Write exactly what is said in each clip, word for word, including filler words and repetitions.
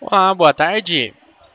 Olá, boa tarde.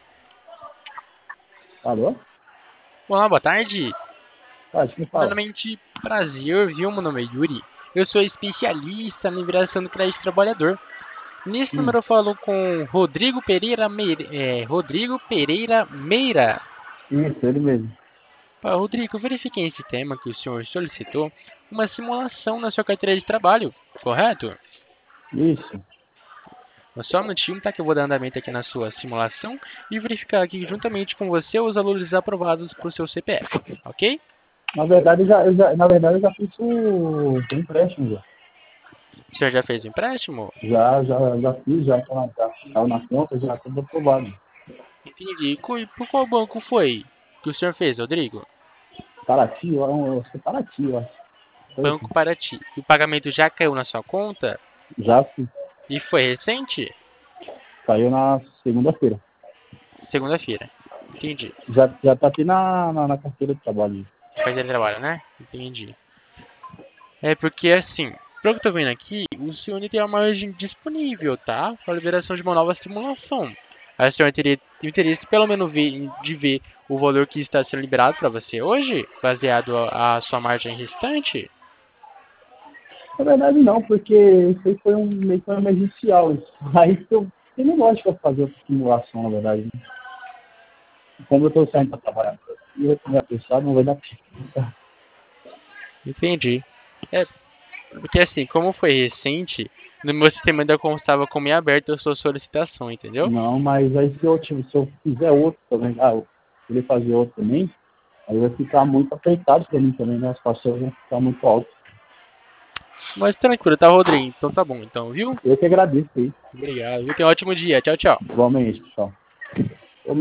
Alô? Olá, boa tarde. Ah, deixa eu falar. Primeiramente, prazer, viu? Meu nome é Yuri. Eu sou especialista na liberação do crédito trabalhador. Nesse Hum, número eu falo com Rodrigo Pereira Meira. É, Rodrigo Pereira Meira. isso, ele mesmo. Ah, Rodrigo, eu verifiquei esse tema que o senhor solicitou uma simulação na sua carteira de trabalho, correto? Isso. Só um minutinho, tá? Que eu vou dar andamento aqui na sua simulação e verificar aqui juntamente com você os valores aprovados para o seu C P F, ok? Na verdade, eu já, eu já, na verdade, eu já fiz o, o empréstimo, já. O senhor já fez o empréstimo? Já, já, já fiz, já tá, já, tá na conta, já tudo aprovado. Entendi. E por qual banco foi que o senhor fez, Rodrigo? Paraty, eu eu acho que é Paraty, eu acho. Foi assim. Banco Paraty. E o pagamento já caiu na sua conta? Já fiz. E foi recente? Saiu na segunda-feira. Segunda-feira. Entendi. Já, já tá aqui na, na, na carteira de trabalho. Carteira de trabalho, né? Entendi. É porque assim, pelo que eu tô vendo aqui, o senhor ainda tem uma margem disponível, tá? Para liberação de uma nova simulação. Aí o senhor teria interesse pelo menos ver, de ver o valor que está sendo liberado para você hoje, baseado a, a sua margem restante? Na verdade, não, porque isso aí foi um meio que um emergencial. Isso. Aí que eu, eu não gosto de fazer outra simulação, na verdade. Como eu tô saindo para trabalhar, e eu tô pensado, não vai dar tempo. Entendi. É, porque assim, como foi recente, no meu sistema ainda constava como em aberto a sua solicitação, entendeu? Não, mas aí se eu, tipo, se eu fizer outro também, ah, eu ele fazer outro também, aí vai ficar muito apertado para mim também, né? As parcelas vão ficar muito altas. Mas tranquilo, tá, Rodrigo? Então tá bom, então, viu? Eu que agradeço aí, Obrigado, viu? Tenha um ótimo dia. Tchau, tchau. igualmente, pessoal.